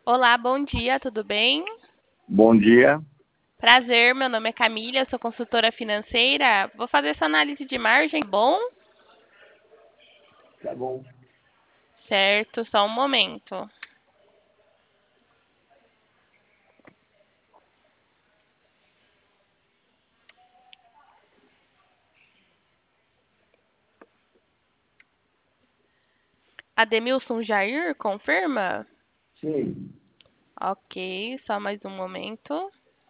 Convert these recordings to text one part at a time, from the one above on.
Olá, bom dia, tudo bem? Bom dia. Prazer, meu nome é Camila, sou consultora financeira. Vou fazer essa análise de margem, bom? Tá bom. Certo, só um momento. Ademilson Jair, confirma? Sim. Ok, só mais um momento.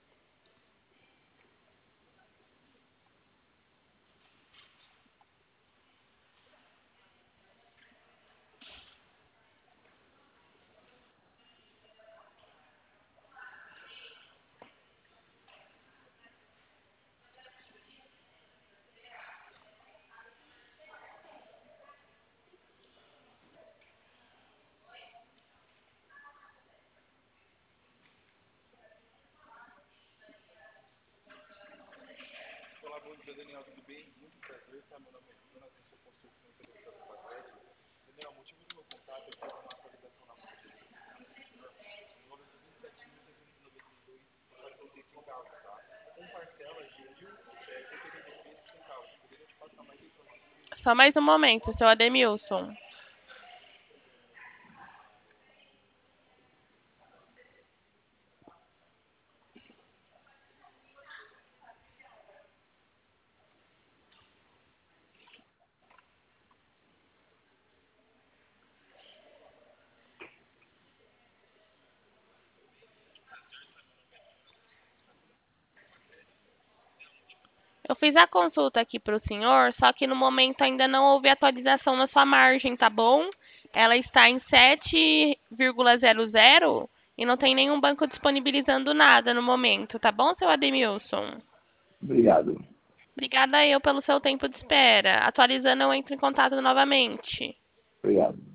Só mais um momento, seu Ademilson. Eu fiz a consulta aqui para o senhor, só que no momento ainda não houve atualização na sua margem, tá bom? Ela está em 7,00 e não tem nenhum banco disponibilizando nada no momento, tá bom, seu Ademilson? Obrigado. Obrigada eu pelo seu tempo de espera. Atualizando, eu entro em contato novamente. Obrigado.